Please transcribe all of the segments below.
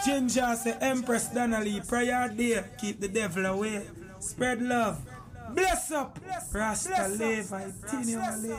Ginger say Empress Donnelly, prayer day, keep the devil away. Spread love. Bless up. Rasta Levi, Tini Levi.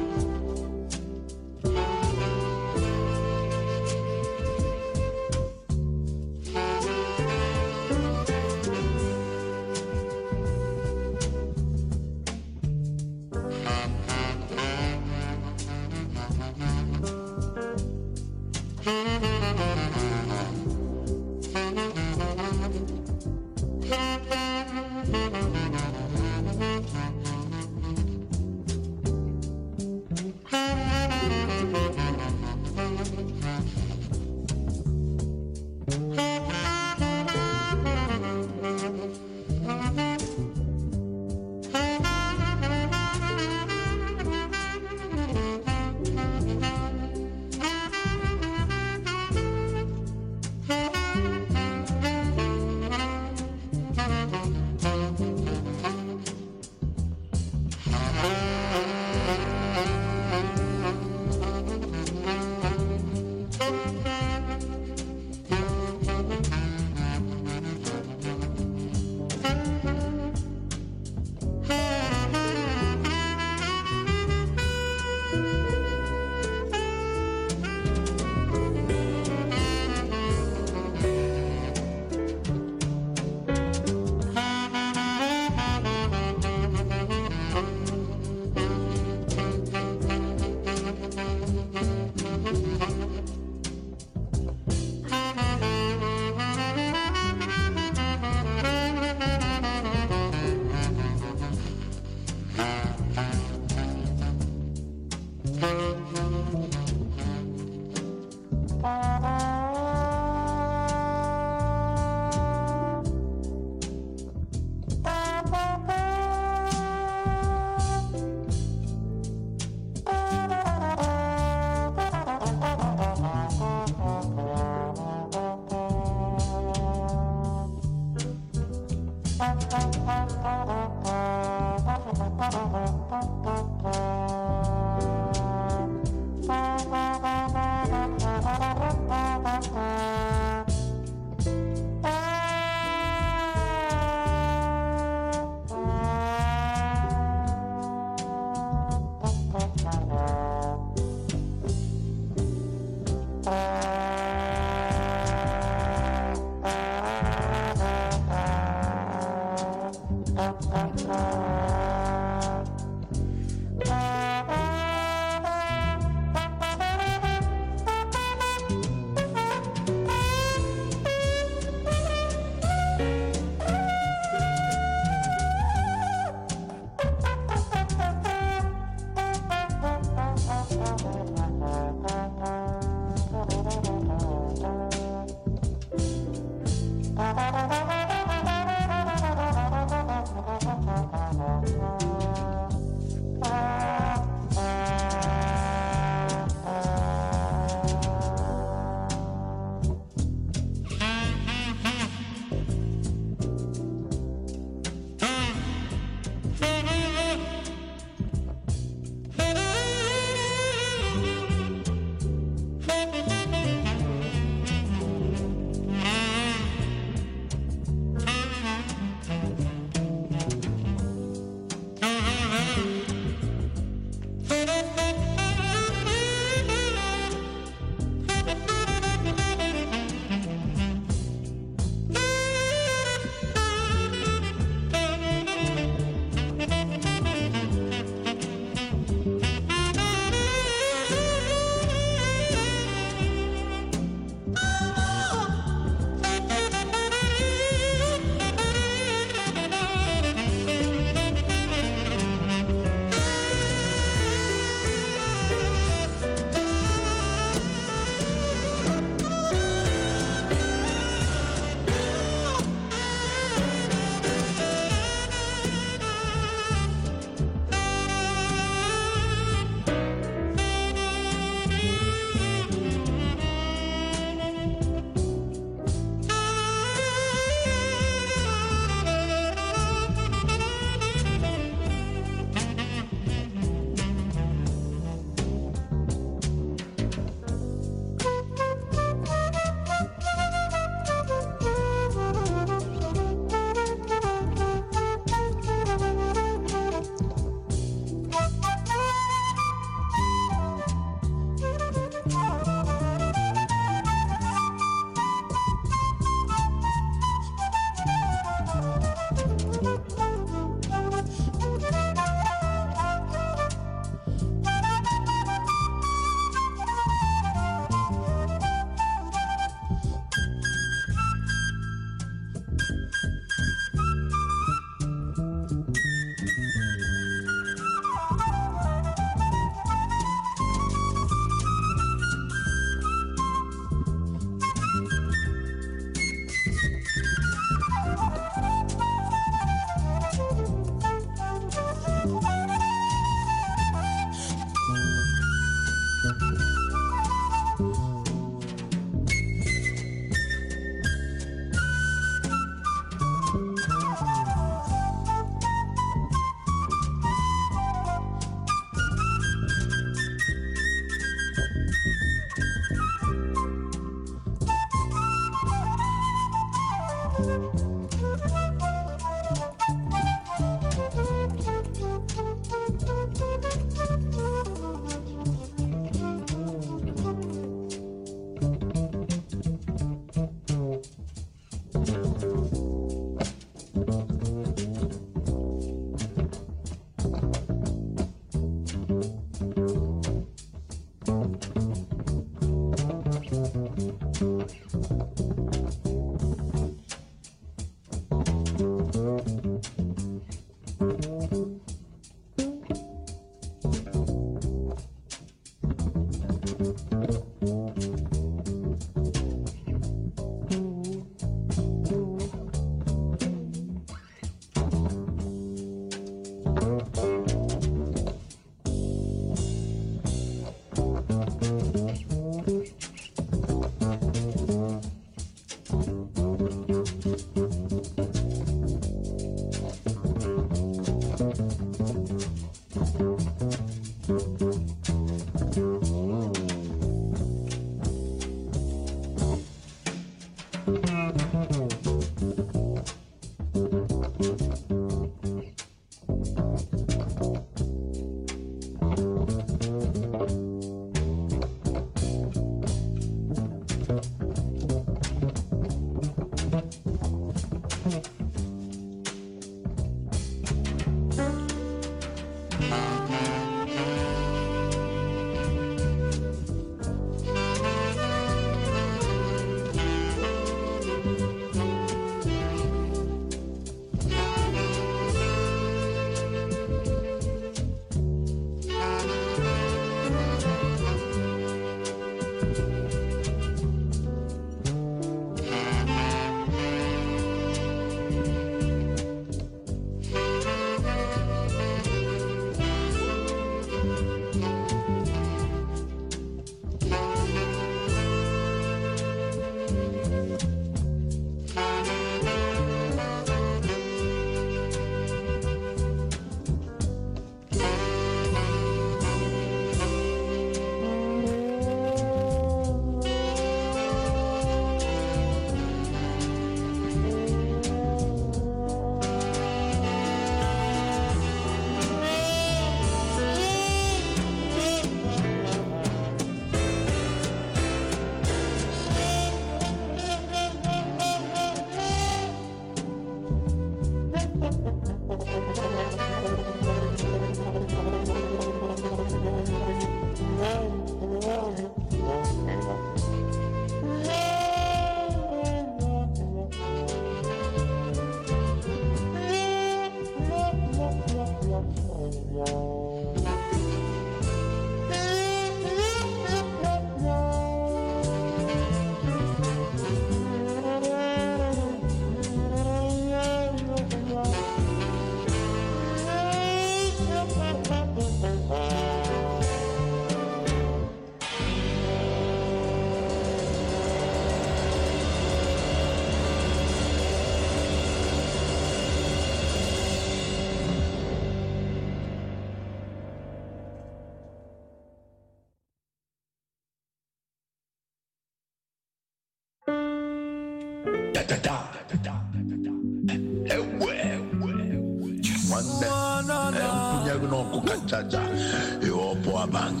Monday. Punya guna kuka caca. Yo po abang.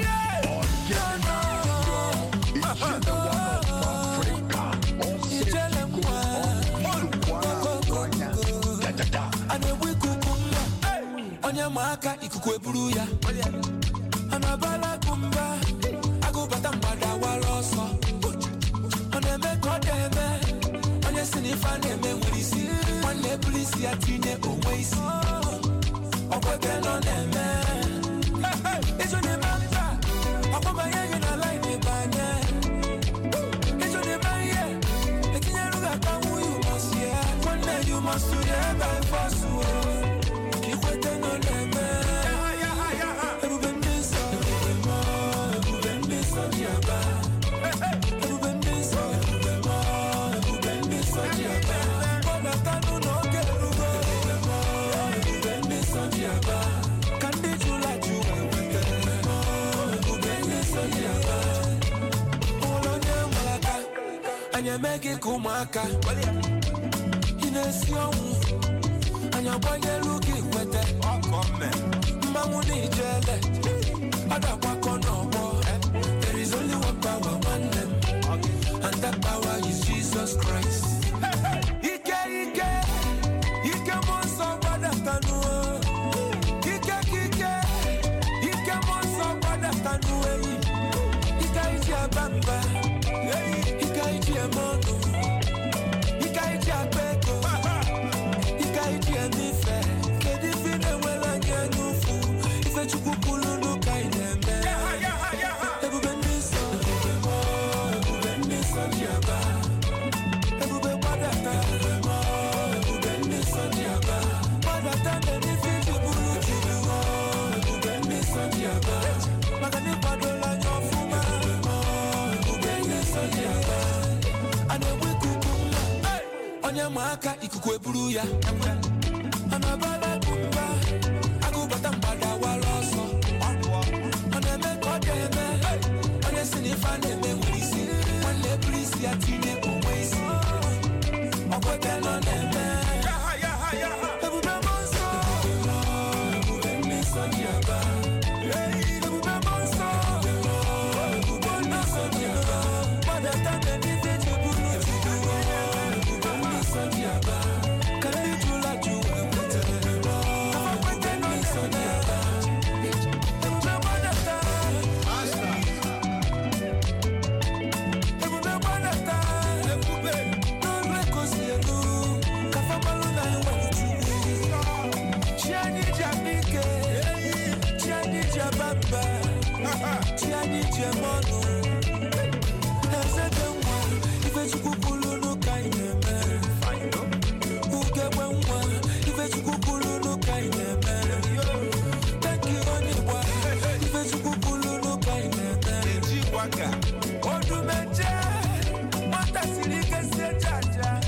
Onya maka ikukwe buruya. Anabala kumba. Ago batambada waloso. Oneme kodeme. Onye sinifane me wisi. One police ya tine oweisi. Okwete no neme. Ejo ne mamba. Akwaba yeye na line banye. Ejo ne maye. Ekinya ruga kamu you must hear. One day you must hear by force. Kikwete no neme. Ebu bendisa. Ebu bendisa diaba. Ebu bendisa. Ebu bendisa diaba. Bona tanu no kerugo. Ebu bendisa diaba. Kandi jula juwa wete. Ebu bendisa diaba. Olonye malaka. Anya meki kumaka. Inesi omu. Anya boye luki kwete. Mamu ni jele. Ada wako no more. There is only one power, one name. And that power is Jesus Christ. Ike monso bada tanu. Ike monso bada tanu. Ike iti abamba. Ike iti emono. Ike iti apeto. Ike iti emife. Kedi fine wela nyenufu. Ife chukukulu nuka inembe. Ebu bendisa. Ebu bendisa diaba. Ebu be badata. Ebu bendisa diaba. Badata meni fiji bulu chibu. Ebu bendisa diaba. Magani padola nyofuma. Ebu bendisa diaba. Ane wikukumba. Onye mwaka ikukwe bulu ya. Anabala kumba. Agu batambada waloso. Oneme kodeme. Onye sinifane me wisi. One police ya tine oweisi. Okwete no neme. Ebu be monso. Ebu be miso diaba. Ebu be monso. Ebu be miso diaba. Badata meni fiji bulu chibu. Ebu be miso diaba. Kandi jula juwe wete. Okwete no miso diaba. Ebu be badata. Ebu be badata. Ebu be. Nonwe kosi elu. Kafamalu na iwanitu. Chiani jabike. Chiani jabamba. Chiani jamono. Nazete mwa. Ife chukukulu nuka ineme. Uke mwa. Ife chukukulu nuka ineme. Taki oni mwa. Ife chukukulu nuka ineme. Odumeje. Mata silike se jaja.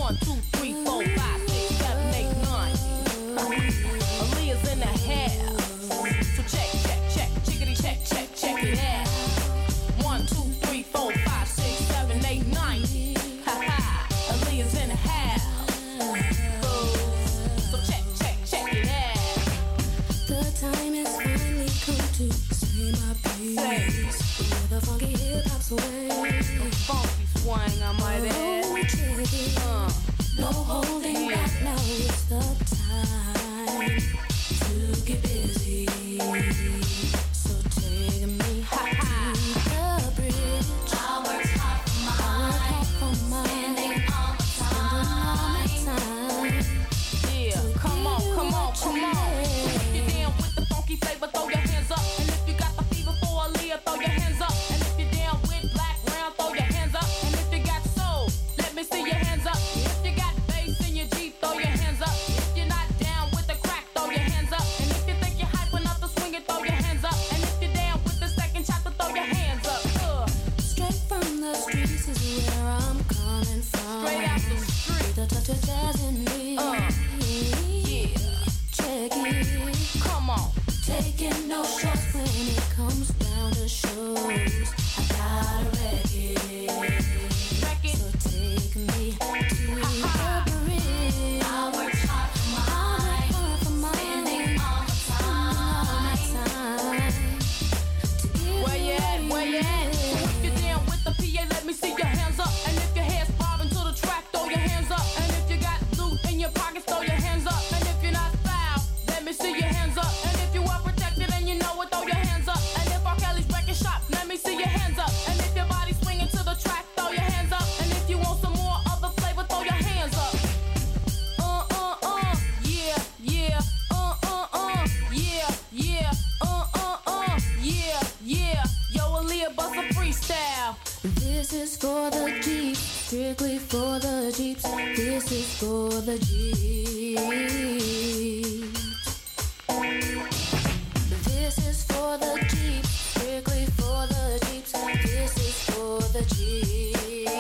1, 2, 3, 4, 5, 6, 7, 8, 9. Aaliyah's in the house. So check, chickity check it out. 1, 2, 3, 4, 5, 6, 7, 8, 9. Ha. Aaliyah's in the house. So check it out. The time has finally come to say my piece. With a funky hip hop swing. Funky swing, I might add. No holding back, now it's the time to get busy. So take me to the bridge. I work hard for mine. Spending all my time. Yeah, come on. If you're down with the funky flavor, throw your hands up. And if you got the fever for Aaliyah, throw your hands up. And if you're down with black round, throw your hands up. And if you got soul, let me see your hands up. If you got bass in your Jeep, throw your hands up. If you're not down with the crack, throw your hands up. And if you think you're hype enough to swing it, throw your hands up. And if you're down with the second chapter, throw your hands up. Straight from the streets is where I'm coming from. Straight out the street. With a touch of jazz in me. Yeah, Check it. come on. Taking no shorts when it comes down to shows. I gotta wreck it. So take me to the bridge. I work hard for mine. Spending all my time to get Where you at? So if you're down with the PA, let me see your hands up. And if your hair's bobbing to the track, throw your hands up. And if you got loot in your pockets, throw your hands up. And if you're not foul, let me see your hands up. And if you are protected and you know it, throw your hands up. And if R. Kelly's wrecking shop, let me see your hands up. And if your body's swinging to the track, throw your hands up. And if you want some more other flavor, throw your hands up. Yeah. Yo, Aaliyah, bust a freestyle. This is for the Jeeps, strictly for the Jeeps. This is for the Jeeps. This is for the Jeeps, strictly for the Jeeps. This is for the Jeeps.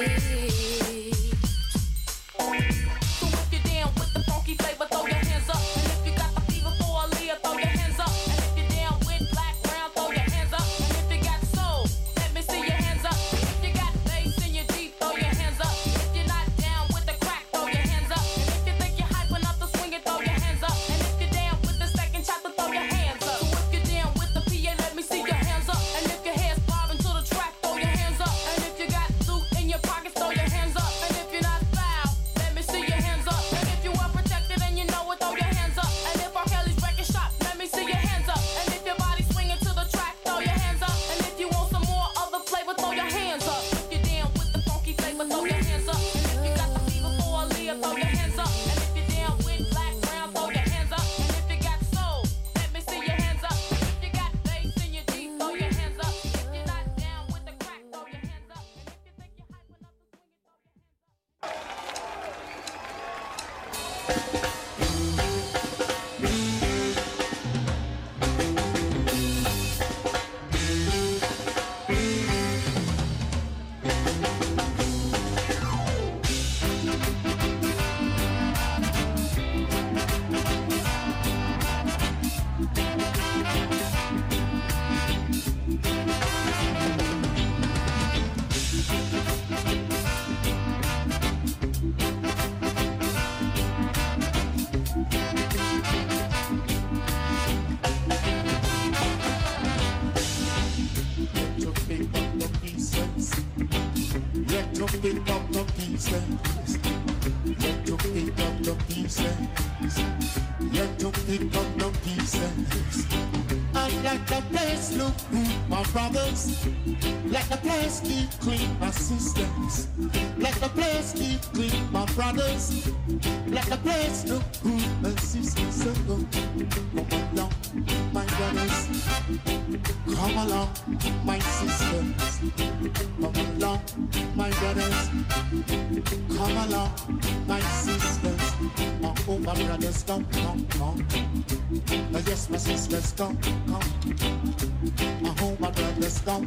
So if you're down with the funky flavor, throw your hands up. And if you got the fever for Aaliyah, throw your hands up. And if you're down with black round, throw your hands up. And if you got soul, let me see your hands up. If you got bass in your Jeep, throw your hands up. If you're not down with the crack, throw your hands up. And if you think you're hype enough to swing it, throw your hands up. And if you're down with the second chapter, throw your hands up. So if you're down with the PA, let me see your hands up. And if your hair's bobbing to the track, throw your hands up. And if you got loot in your pockets, throw your hands up. And if you're not foul, let me see your hands up. And if you are protected and you know it, throw your hands up. And if R. Kelly's wrecking shop, let me see your hands up. And if your body's swinging to the track, throw your hands up. And if you want some more other flavor, throw your hands up. If you're down with the funky flavor, throw your hands up. And if you got the fever for Aaliyah, throw your hands up. And if you're down with black round, throw your hands up. And if you got soul, let me see your hands up. If you got bass in your Jeep, throw your hands up. If you're not down with the crack, throw your hands up. And if you think you're hype enough to swing it, throw your hands up. pick up the pieces. Yet to pick up the pieces. Yet to pick up the pieces. And let the place look good, my brothers. Let the place keep clean, my sisters. Let the place keep clean, my brothers. Let the place look good, my sisters. So come along, my brothers. Come along, my sisters. Come along, my brothers. Come along, my sisters. Oh, my brothers, come. Yes, my sisters, come. Oh, my brothers, come.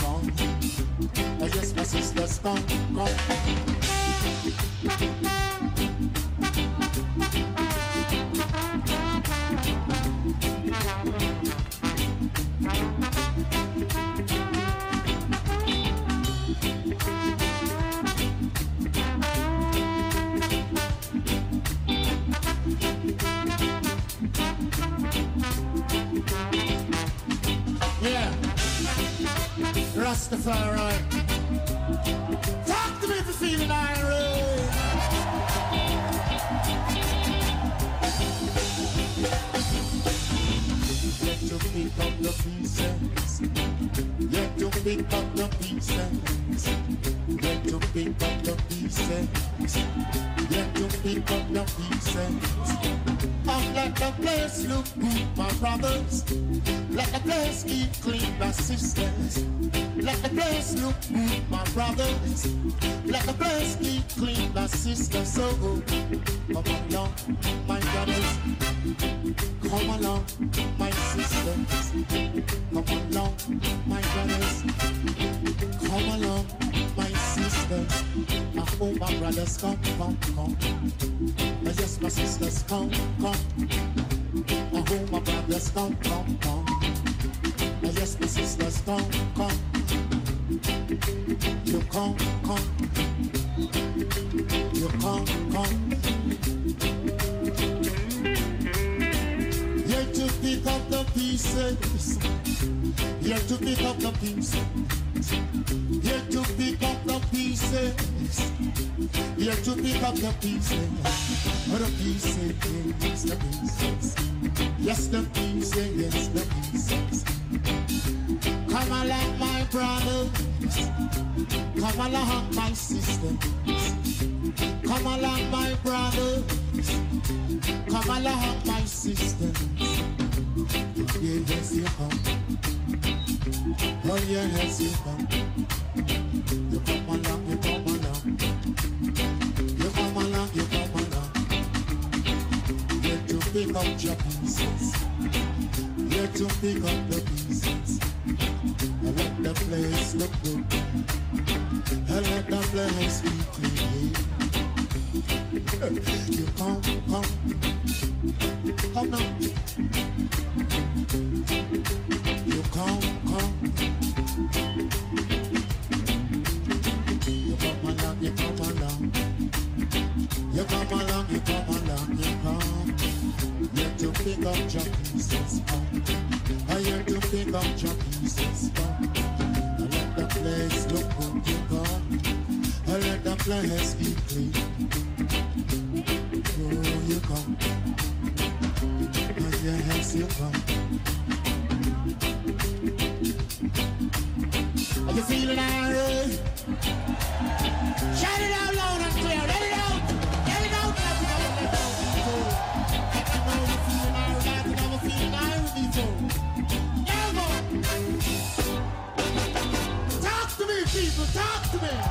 Yes, my sisters, come. Rastafari. Talk to me if you're feeling irate. Yet to pick up the pieces. Yet to pick up the pieces. Yet to pick up the pieces. Yet to pick up the pieces. Let the place look good, my brothers. Let the place keep clean, my sisters. Let the place look good, my brothers. Let the place keep clean, my sisters. So come along, my brothers. Come along, my sisters. Come along, my brothers. Come along, my sisters. Oh, my brothers, come. Yes, my sisters, come. Oh, my brothers, come. Yes, my sisters, come. You come. You come. Here to pick up the pieces. Here to pick up the pieces. Here to pick up the pieces. Here to pick up the pieces. Oh, the pieces, yes, the pieces. Yes, the pieces, yes, the pieces. Come along, my brothers. Come along, my sisters. Come along, my brothers. Come along, my sisters. Yeah, yes, you come. Oh, yeah, yes, you come. You come along, you come along. You come along, you come along. Get to pick up your pieces. Get to pick up the pieces. And let the place look good. And let the place be clean. You come now. You come. You come along. You come. Yet to pick up your pieces, come. I yet to pick up your pieces, come. I let the place look good, you come. I let the place be clean. Oh, you come. Oh, yes, you come. Are you feeling alright? Shout it out loud and clear. Let it out. Let it out. Let it out. I know you're feeling alright. You never feeling alright before. Never. Talk to me, people. Talk to me.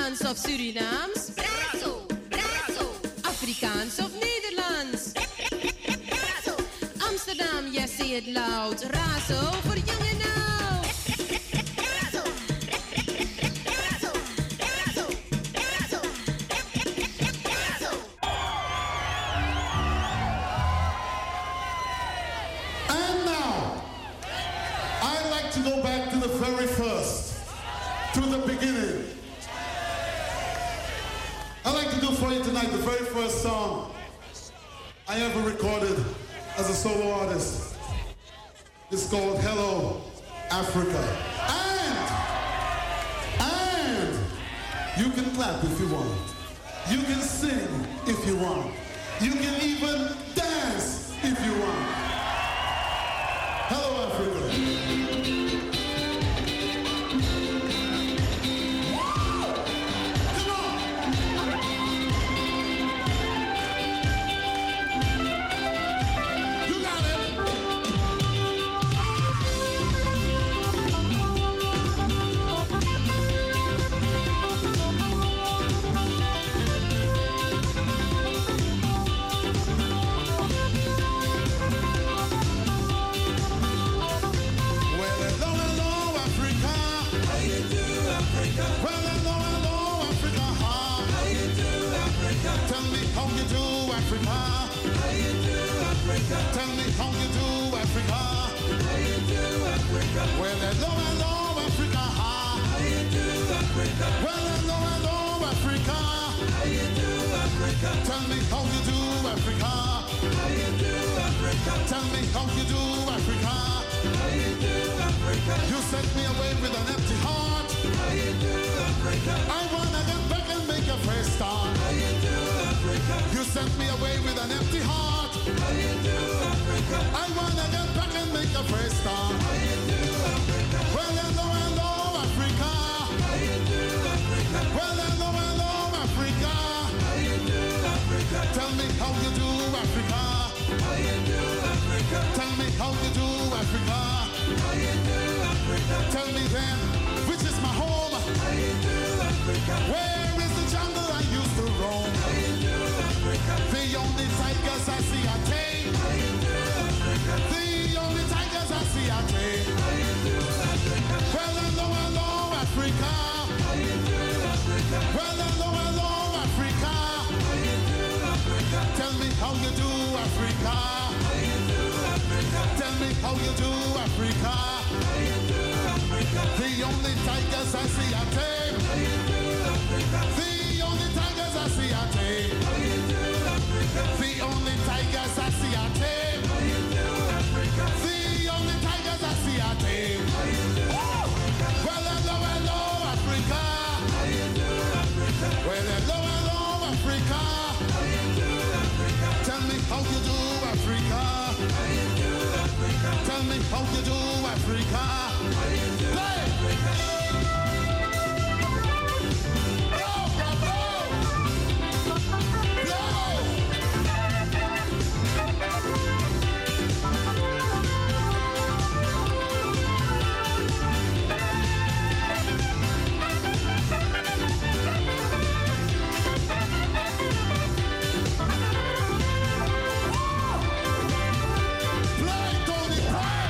Nederlands of Surinaams? Brazo, brazo, Afrikaans of Nederlands? brazo. Amsterdam, yes, say it loud. Razo voor jong en oud. Brazo, brazo, brazo, brazo, brazo. And now, I'd like to go back to the very first, to the beginning. I'd like to do for you tonight the very first song I ever recorded as a solo artist. It's called Hello, Africa. And you can clap if you want. You can sing if you want. You can even dance if you want. Hello, Africa. Come on. You got it. Well, hello, Africa. How you do, Africa? Well, hello, Africa. How you do, Africa? Tell me how you do, Africa. How you do, Africa? Tell me how you do, Africa. How you do, Africa? Well, hello, Africa. How you do, Africa? Well, hello, Africa. How you do, Africa? Tell me how you do, Africa. How you do, Africa? Tell me how you do, Africa. How you do, Africa? You sent me away with an empty heart. How you do, Africa? I wanna get back and make a fresh start. How you do, Africa? You sent me away with an empty heart. How you do, Africa? I wanna get back and make a fresh start. How you do, Africa? Well, hello, Africa. How you do, Africa? Well, hello, Africa. How you do, Africa? Tell me how you do, Africa. How you do, Africa? Tell me how you do, Africa. How you do, Africa? Tell me then, which is my home? How you do, Africa? Where is the jungle I used to roam? How you do, Africa? The only tigers I see are tame. How you do, Africa? The only tigers I see are tame. How you do, Africa? Well, hello, Africa. How you do, Africa? Well, hello, Africa. How you do, Africa? Tell me how you do, Africa. How you do, Africa? Tell me how you do, Africa. How you do, Africa? The only tigers I see are tame. How you do, Africa? The only tigers I see are tame. How you do, Africa? The only tigers I see are tame. How you do, Africa? The only tigers I see are tame. How you do, Africa? Well, hello, Africa. How you do, Africa? Well, hello, Africa. How you do, Africa? Tell me how you do, Africa. How you do, Africa? Tell me how you do, Africa. How you do, Africa? Yo, bravo! Yo! Play, Tony, play!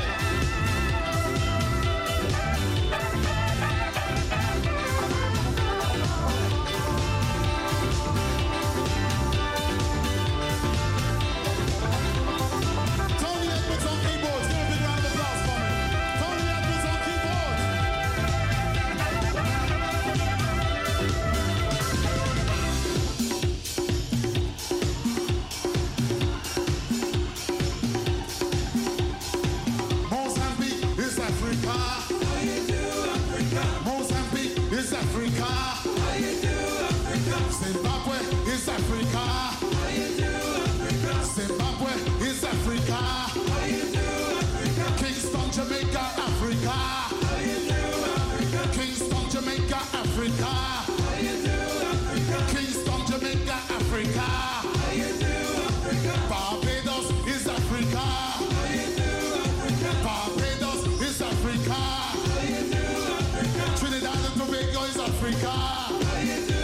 Tony Edmonds on keyboards. Give a big round of applause for me. Tony Edmonds on keyboards. Mozambique is Africa. How you do, Africa? Mozambique is Africa. How you do, Africa? Zimbabwe is Africa. How you do, Africa? Zimbabwe is Africa. How you do, Africa? Kingston, Jamaica, Africa. How you do, Africa? Kingston, Jamaica, Africa. How you do, Africa? Kingston, Jamaica, Africa. How you do, Africa? Barbados is Africa. How you do, Africa? Barbados is Africa. How you do, Africa? Trinidad and Tobago is Africa. How you do,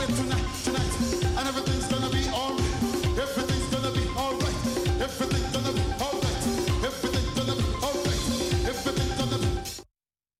tonight.